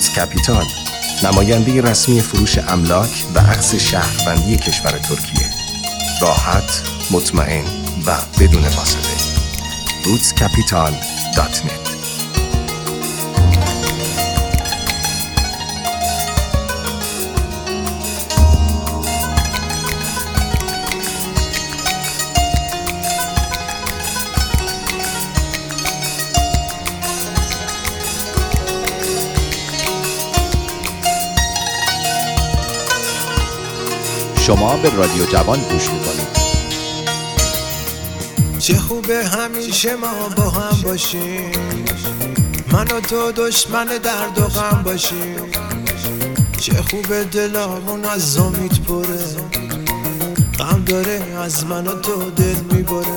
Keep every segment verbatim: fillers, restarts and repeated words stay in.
روتس کپیتال، نماینده رسمی فروش املاک و اخذ شهروندی کشور ترکیه. راحت، مطمئن و بدون واسطه. روتس کپیتال دات نت. شما به رادیو جوان گوش میکنید. چه خوبه همیشه ما با هم باشیم، من و تو دشمن درد و غم باشیم. چه خوبه دلامون از امید پره، غم داره از من و تو دل میبره.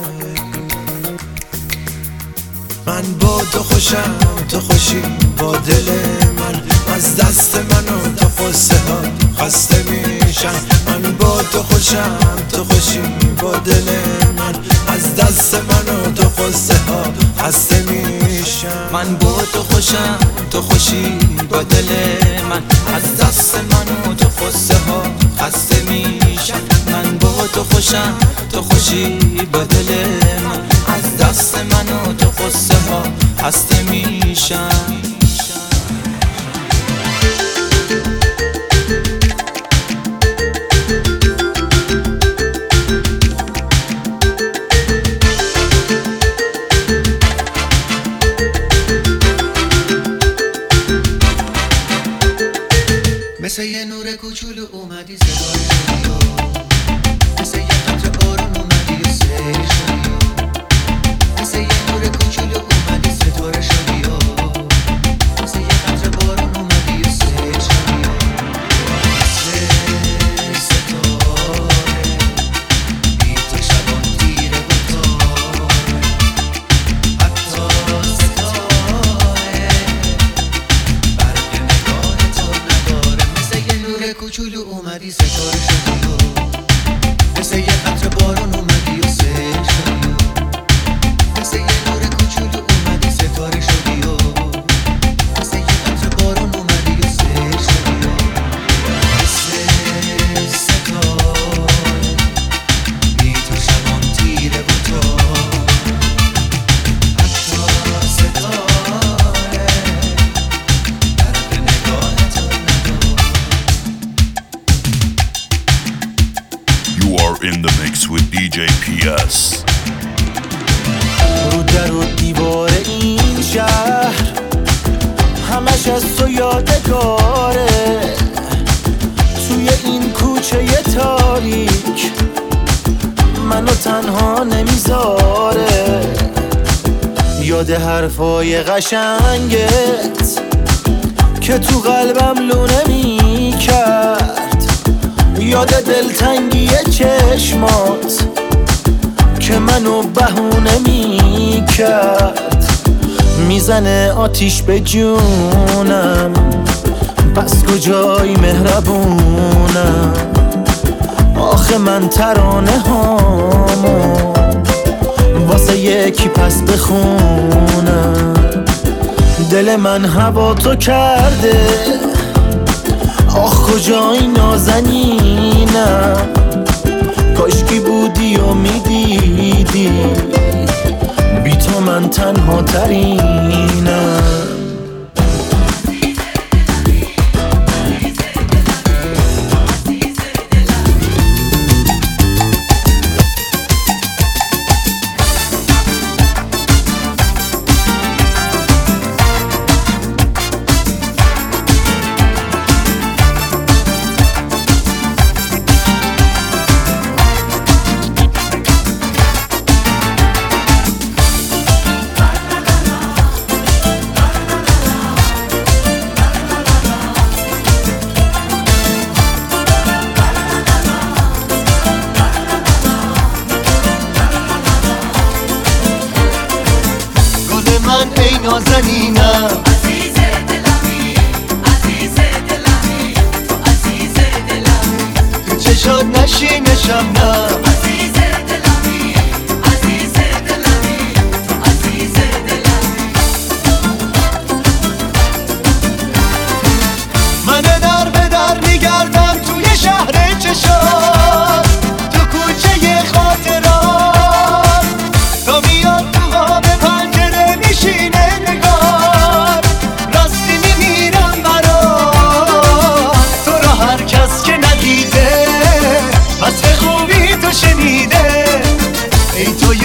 من با تو خوشم، تو خوشی با دل من، از دست من و تو قصه ها خسته میشن. من با تو خوشم، تو خوشی با دل من، از دست من و تو قصه ها خسته میشن. من با تو خوشم، تو خوشی با دل من، از دست من و تو قصه ها خسته میشن. من با تو خوشم، تو خوشی با دل من، از دست من و تو قصه ها خسته میشن. مثل یه نور کوچولو اومدی صدای شدی، مثل یه قطره بارون اومدی و سیل شدی، مثل یه نور کوچولو اومدی ستاره شدی، مثل یه قطره بارون اومدی و سیل شدی، مثل ستاره بی تو شبان تیره و تاره، حتی ستاره برق نگاه تو نداره. کوچولو اومدی ستاره شدی، مثل یه قطره بارون اومدی و سیل شدی، مثل یه نور کوچولو اومدی ستاره شدی، مثل یه قطره بارون اومدی و سیل شدی، مثل ستاره بی تو شبان تیره و تاره، حتی ستاره برق نگاه تو نداره. You are in the mix with دی جی پی اس. رو در و دیوار این شهر همش از تو یادگاره، توی این کوچه تاریک منو تنها نمیذاره. یاد حرفای قشنگت که تو قلبم لونه میکرد، یاد دلتنگی چشمات که منو بهونه میکرد. میزنه آتیش به جونم، پس کجای مهربونم؟ آخه من ترانه هامو واسه یکی پس بخونم. دل من هوا تو کرده، آخ کجای نازنینم؟ کاشکی بودی و میدیدی بی تو من تنها ترینم. نازنینم، عزیز دلمی، عزیز دلمی، عزیز دلمی، تو چشات نشینشم نه، عزیز دلمی، عزیز دلمی، عزیز دلمی.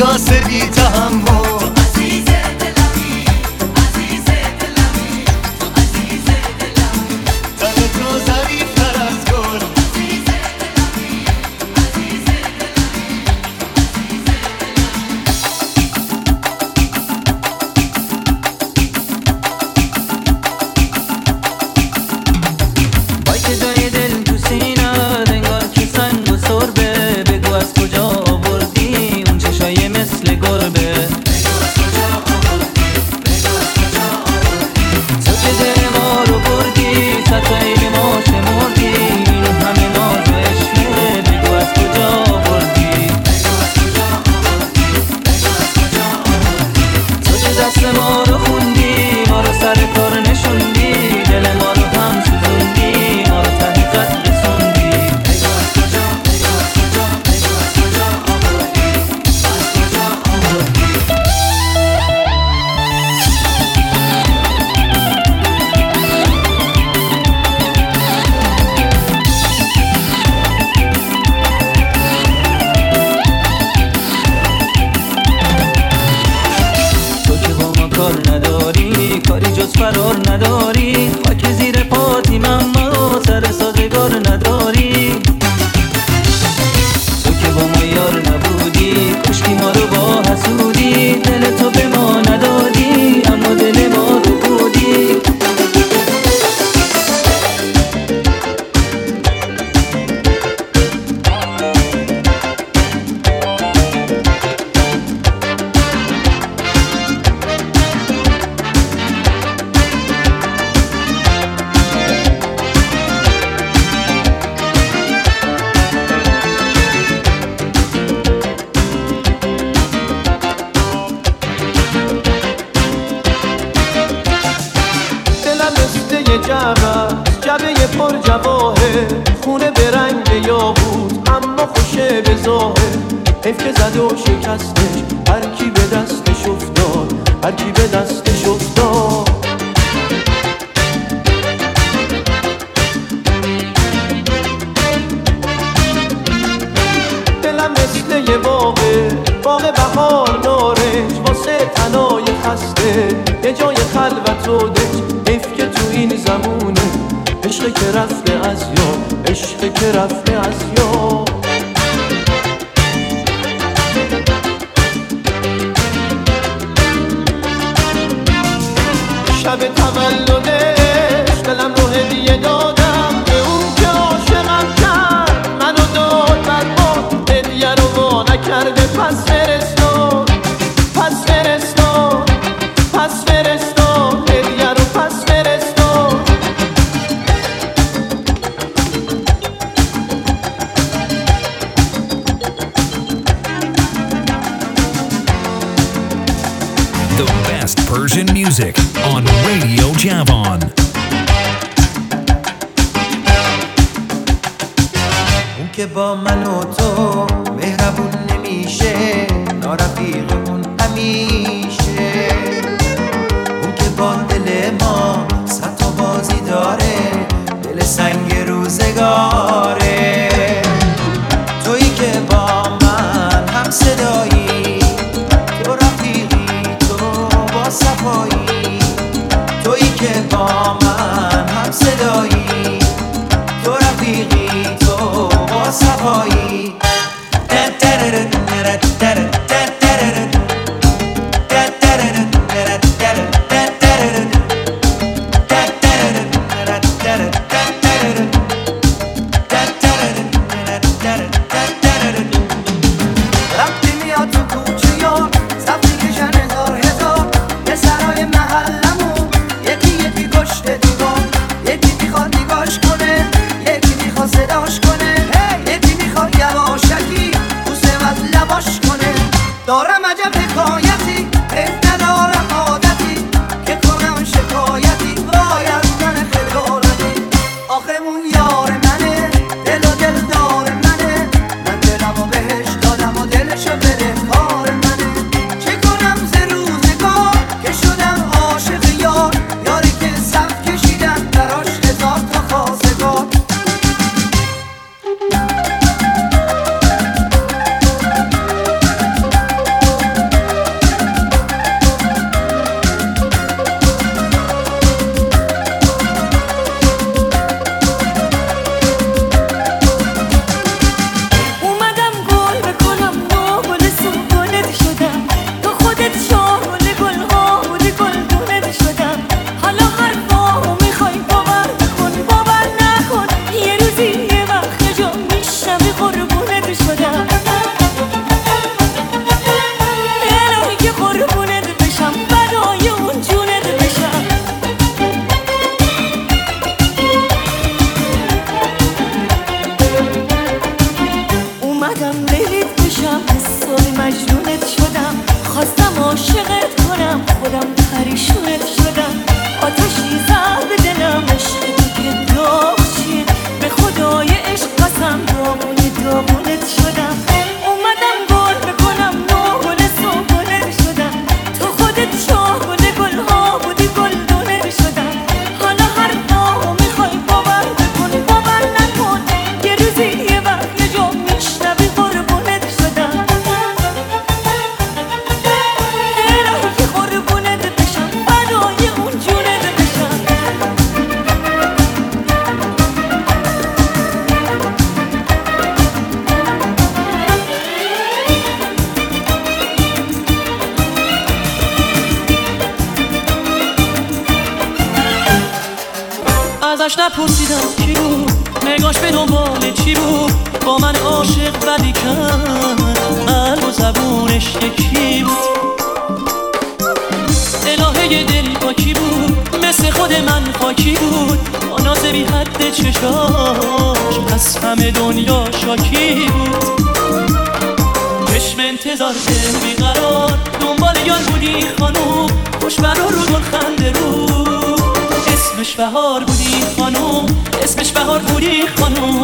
قیاس بی تحمل جبه پر جواهر خونه به رنگ یاقوت اما خوشه به ظاهر حیف که زد و شکستش هر کی به دستش افتاد هر کی به دستش افتاد دلم مثل یه باغه باغ بهار نارنج واسه تنای خسته یه جای خلوت و دنج حیف که تو این زمونه عشق که رفته از یاد عشق که رفته از یاد شب تولدش دلم رو هدیه دادم به اون که عاشقم کرد منو داد برباد هدیه رو وا نکرده پس فرستاد پس فرستاد پس فرستاد هدیه رو پس فرستاد The best Persian music on Radio Javan. اون که با من و تو مهربون نمیشه نارفیقمون همیشه اون که با دل ما صد تا بازی داره دل سنگ روزگاره تویی که با من هم صدایی تو رفیقی تو با صفایی تویی که با من هم صدایی تو رفیقی تو با صفایی دارم عجب حکایتی حیف ندارم عادتی که کنم شکایتی وای از من خجالتی آخه اون یار منه دل و دل دار منه من دلم و بهش دادم و دلشو بده کار منه چه کنم ز روزگار که شدم عاشق یار یاری که صف کشیدم براش هزار تا خواستگار مجنونت شدم، خواستم عاشقت کنم، خودم پریشونت شدم. آتشی زد به دلم، عشق تو که داغ چیه، به خدای عشق قسم داغونه داغونت شدم. اومدم گل بکنم نوگل سوگلت شدم، تو خودت شاهگل گلها بودی گلدونت شدم. حالا هر نامو میخوای باور بکن باور نکن، یه روزی یه وقت یه جا میشنوی قربونت شدم. الهی قربونت بشم فدای اون جونت بشم. ازش نپرسیدم کی بود، نگاش به دنبال چی بود، با من عاشق بدی کرد، قلب و زبونش یکی بود. الهه دل با کی بود، مثل خود من خاکی بود، با ناز بی حد چشاش پس همه دنیا شاکی بود. چشم انتظار دل بیقرار، دنبال یار بودی خانوم، خوشبر رو رو گل خنده رو، اسمش بهار بودی خانوم، اسمش بهار بودی خانوم.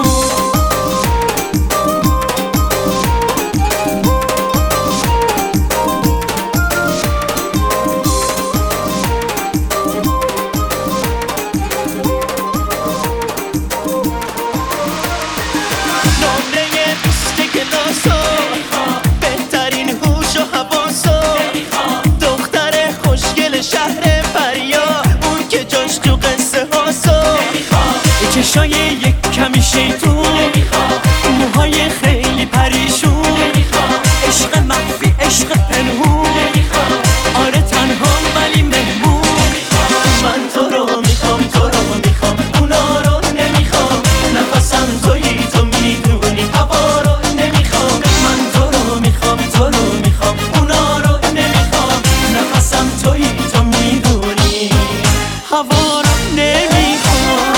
نمره بیست کلاسو، بهترین هوش و حواسو، دختر خوشگل شهر فریا، اون که جاش تو قصه هاسو، چشای یک کمی شیطون، موهای خیلی پریشون، عشق مخفی عشق پنهون، آره تنها ولی مهمون. من تو رو میخوام تو رو میخوام، اونا رو نمیخوام، نفسم تویی تو میدونی، هوا رو نمیخوام. من تو رو میخوام تو رو میخوام، اونا رو نمیخوام، نفسم تویی تو میدونی، هوا رو نمیخوام.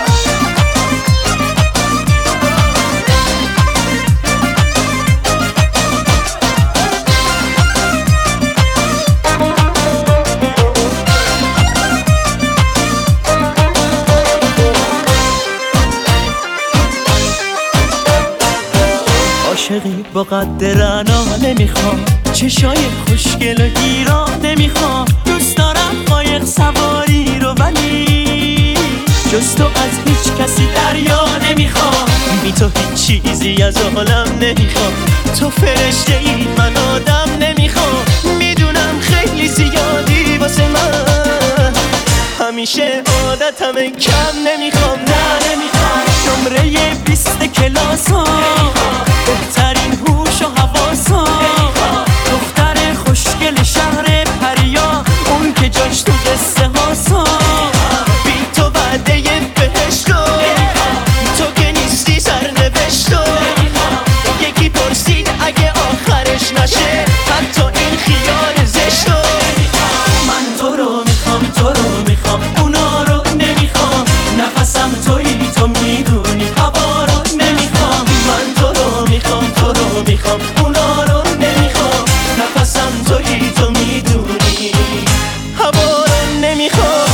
عاشقی با قد رعنا نمیخوام، چشای خوشگل و گیرا نمیخوام، دوست دارم قایق سواری رو ولی جز تو از هیچ کسی دریا نمیخوام. بی تو هیچ چیزی از عالم نمیخوام، تو فرشته ای من آدم نمیخوام. میدونم خیلی زیادی واسه من، همیشه عادتم کم نمیخوام، نه نمیخوام. نمره بیست کلاسو، بهترین هوش و حواسو، دختر خوشگل شهر پریا، اون که جاش تو قصه هاسو، بی تو وعده بهشتو، تو که نیستی سرنوشتو. یکی پرسید اگه آخرش نشه حتی این خیال زشتو. من تو رو میخوام تو رو میخوام، اونا رو نمیخوام، نفسم تویی تو میدونی، هوا رو نمیخوام. من تو رو میخوام تو رو میخوام، اونا رو نمیخوام، نفسم تویی تو میدونی، هوا رو نمیخوام.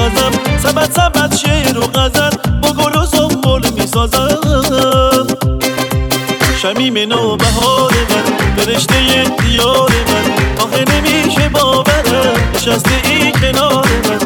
میپزم، سبت سبت شعر و غزل با گل و زنبول میسازم. شمیم نوبهار من، فرشته دیار من، آخه نمیشه باورم نشسته ای کنار من.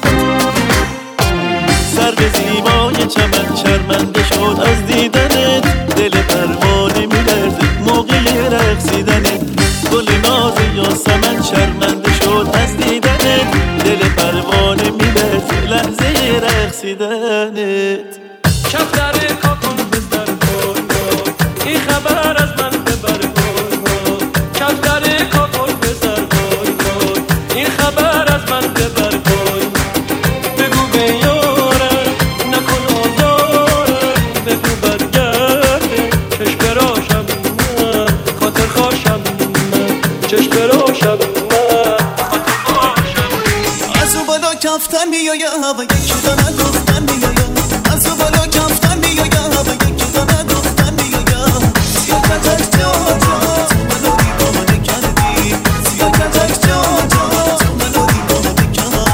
سر به زیبای چمن شرمنده شد از دیدنت، دل پروانه میلرزه موقع رقصیدنت. گل ناز یاسمن شرمنده شد از دیدنت، دل پروانه میلرزه لحظه رقصیدنت. کفتر کاکم بزر گل گل، این خبر از من ببر گل گل. کفتر کاکم بزر گل گل، این خبر از من ببر گل. بگو به یارم نکن آزارم، بگو برگرده چشم براشم من، خاطر خاشم من، چشم براشم من، خاطر خاشم. از اون بالا کفتن میایم و یکی دانه گفتن میایم، از اون بالا کفتن میایم و یکی دانه گفتن میایم. سیاکتک جان جان تو منو دیوانه کردی، سیاکتک جان جان تو منو دیوانه کردی.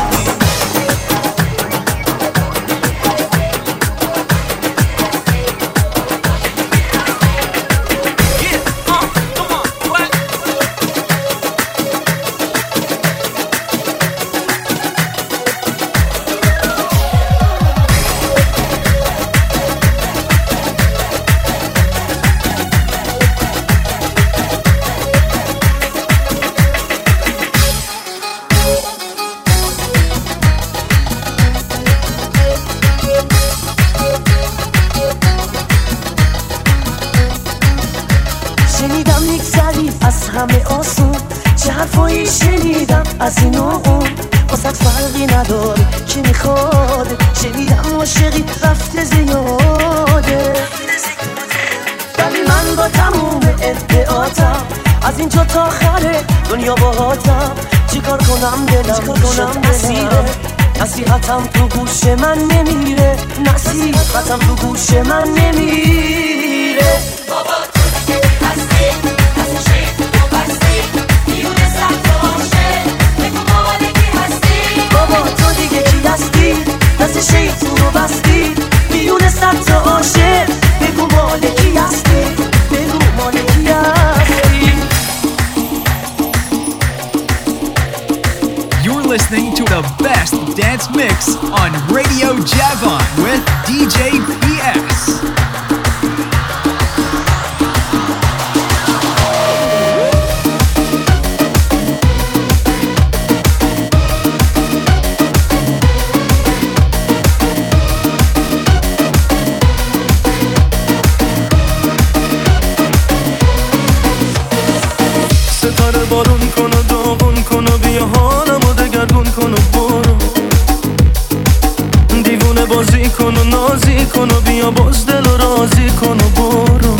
شنیدم میگذری از همه آسون، چه حرفایی شنیدم از این و اون، واسه فرقی نداره که میخواد. شنیدم عاشقی رفته زیاده، ولی من با تموم ادعاتم از اینجا تا آخر دنیا باهاتم. چیکار کنم دلم شد اسیره، نصیحتم تو گوش من نمیره، نصیحتم تو گوش من نمیره. بابا بابا تو دیگه کی هستی؟ دست شیطون رو بستی، میونه صد تا عاشق. بگو مال کی هستی؟ بگو مال کی هستی؟ You're listening to the best dance mix on Radio Javon with D J P S. ستاره بارون کن و داغون کن و بیا حالمو دگرگون کن و برو. دیوونه بازی کن و نازی کن و بیا باز دل و رازی کن و برو.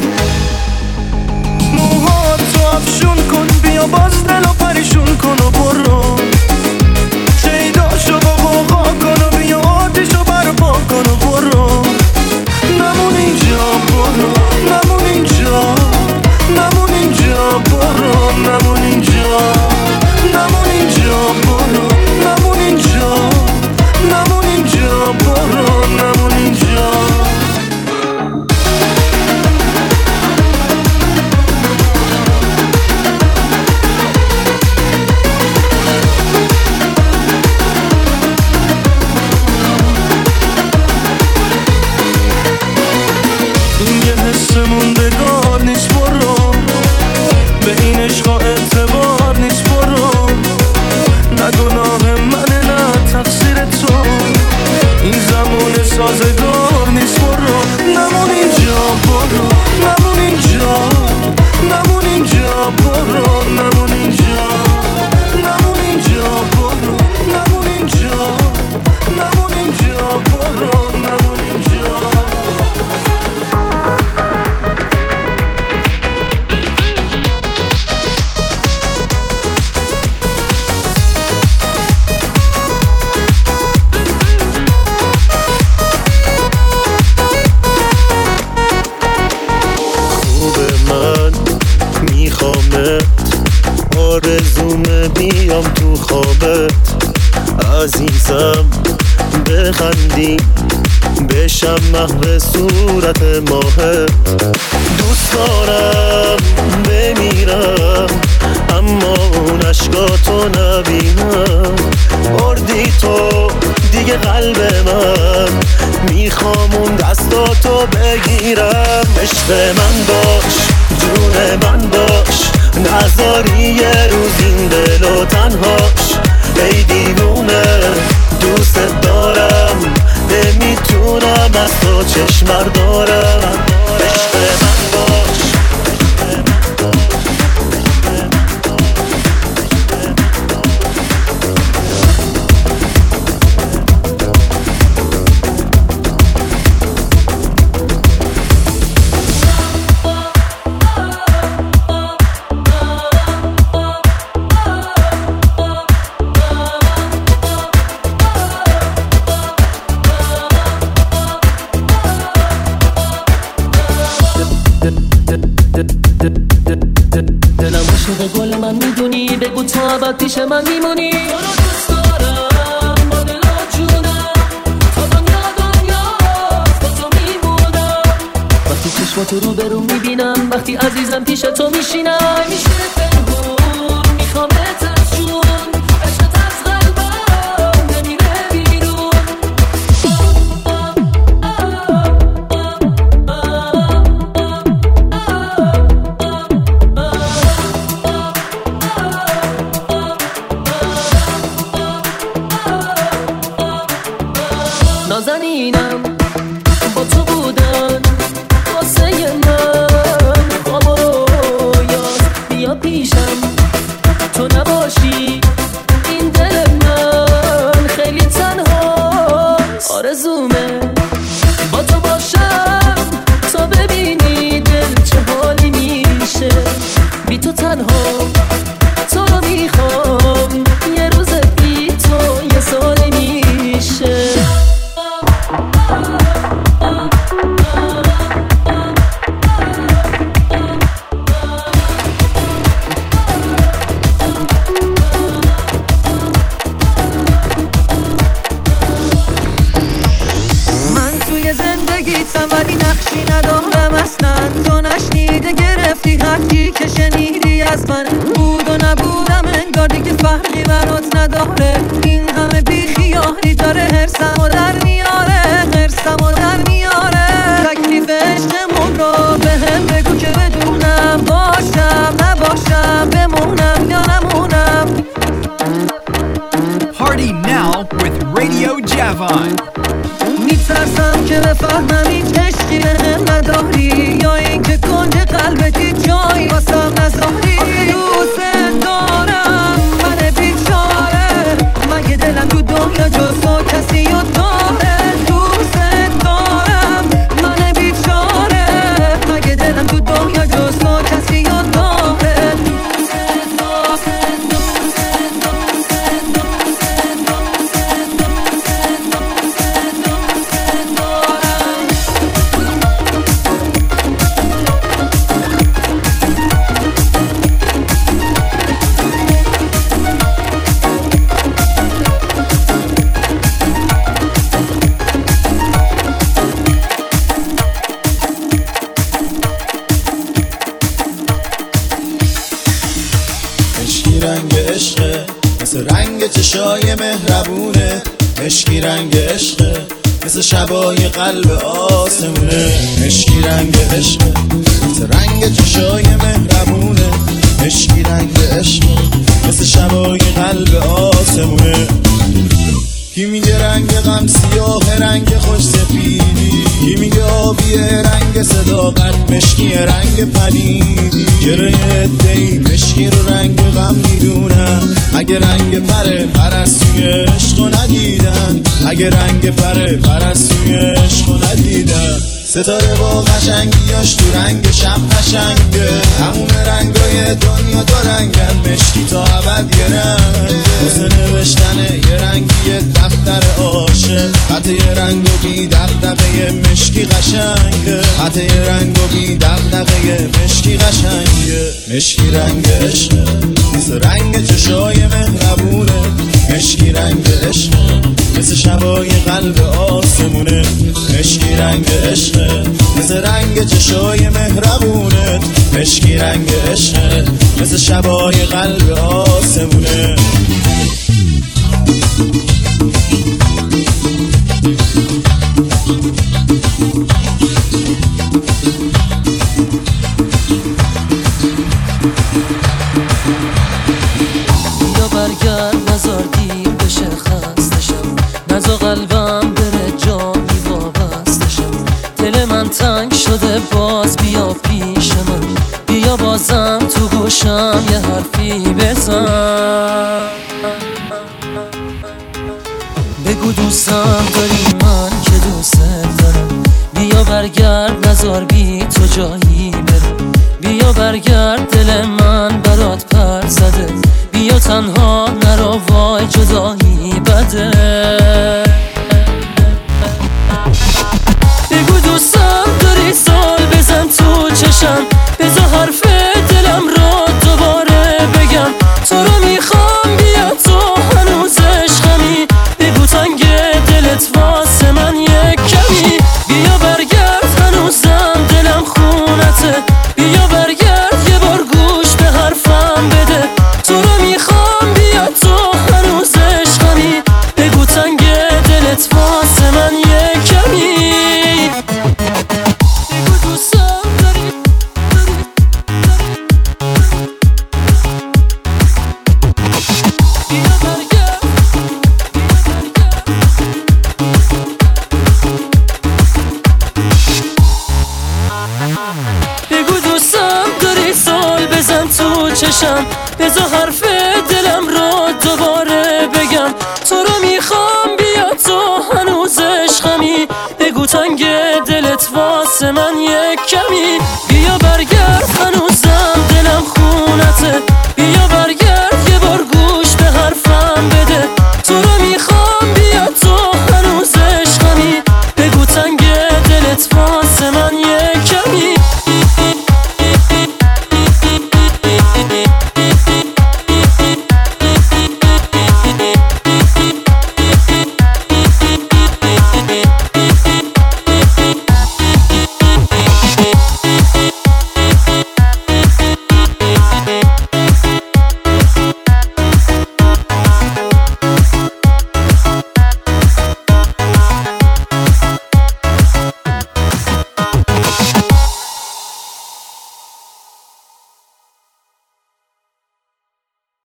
موهاتو افشون کن بیا باز دل و پریشون کن و برو. شیداشو با قوقا کن و بیا آتیشو برپا کن و برو. نمون اینجا برو، نمون اینجا، نمون اینجا برو، نمون اینجا، نمون اینجا برو، نمون اینجا، نمون اینجا برو، نمون اینجا. این یه حس موندگار نیست برو، به این عشقا اعتبار نیست برو. نه گناه منه نه تقصیر تو، این زمان سازگار نیست برو. نمون اینجا برو، نمون اینجا، نمون اینجا برو، نمون اینجا، نمون اینجا برو، نمون اینجا، نمون اینجا برو، نمون اینجا. بخندیم بشم محو صورت ماهت. دوست دارم بمیرم اما اون عشقاتو نبینم. بردی تو دیگه قلب من، میخوام اون دستاتو بگیرم. عشق من باش جون من باش، نذاری یه روز این دلو تنهاش. ای دیوونه دوست دارم، نمیتونم از تو چشم بردارم. عشق من باش. دلم عاشق گل من میدونی، بگو تو ابد پیش من میمونی. تو رو دوست دارم با دل و جونم، تا دنیا دنیاست با تو میمونم. وقتی چشماتو رو برو میبینم، وقتی عزیزم پیش تو میشینم. میشه پنهون میخوامت از جون، عشقت از قلبم نمیره بیرون. نازنینم با تو بودن واسه من، خواب و رویاست بیا پیشم تو نباشی. این دل من خیلی تنهاست، آرزومه با تو باشم تا ببینی دل چه حالی میشه. بی تو تنها تو رو میخوام، یه روز بی تو یه سالی میشه. ولی نقشی ندارم اصلا، تو نشنیده گرفتی هرچی که شنیدی از من. بود و نبودم انگار دیگه فرقی برات نداره. این همه بیخیالی داره هرسمو در میاره، هرسمو در میاره. تکلیف عشقمون رو به هم بگو که بدونم، باشم نباشم بمونم یا نمونم. Party now with Radio Javon. میترسم که بفهمم هیچ عشقی به هم نداری، یا این که کنج قلبت هیچ جایی واسم نذاری. آخه دوست دارم من بیچاره، مگه دلم تو دنیا جز تو کسی رو داره. دوست دارم من بیچاره، مگه دلم تو دنیا جز تو کسی رو داره. چشای مهربونه، مشکی رنگ عشقه مثل شبای قلب آسمونه. مشکی رنگ عشقه مثل رنگ چشای مهربونه، مشکی رنگ عشقه مثل شبای قلب آسمونه. کی میگه رنگ غم سیاه رنگ خوش سفیدی، کی میگه آبیه رنگ صداقت مشکی رنگ پلیدی. گره ادهی مشکی رو رنگ غم میدونن، اگه رنگ پره پرستوی عشق رو ندیدن، اگه رنگ پره پرستوی عشق رو ندیدن. ستاره با قشنگیاش تو رنگ شب قشنگه، همون رنگای دنیا دو رنگن، مشکی تا ابد یه رنگ. واسه نوشتنه یه رنگی دفتر عاشق، خط یه رنگ و بی دغدغه مشکی قشنگه، خط یه رنگ و بی دغدغه مشکی قشنگه. مشکی رنگ عشقه مثل رنگ چشای مهربونه، مشکی رنگ عشقه مثل شبای قلب آسمونه، مشکی رنگ عشقه مثل رنگ چشای مهربونت، مشکی رنگ عشقه مثل شبای قلب آسمونه. یا برگرد نزار دیر بشه خستشم، نزا قلبم بره جایی وابستشم. دل من تنگ شده باز بیا پیش من، بیا بازم تو گوشم یه حرفی بزن. بگو دوستم داری من که دوست دارم، بیا برگرد نزار بی تو جایی برم. بیا برگرد دل من برات پر زده، بیا تنها نرو وای جدایی بده. بگو دوستم داری سال بزن تو چشم، بذار حرف دلم رو دوباره بگم. تو رو میخوام بیا تو هنوز عشقمی، بگو تنگ دلت واسه من یک کمی. بیا برگرد هنوزم دلم خونته، بیا برگرد یه بار گوش به حرفم بده. تو رو میخوام بیا تو هنوز عشقمی، بگو تنگ دلت واسه من یک کمی. بگو دوستم داری داری داری بیا برگرد بگو دوستم داری سال بزن تو چشم، بذار حرف دلم رو دوباره بگم. تو رو میخوام بیا تو هنوز عشقمی، بگو تنگ دلت واسه من یک کمی.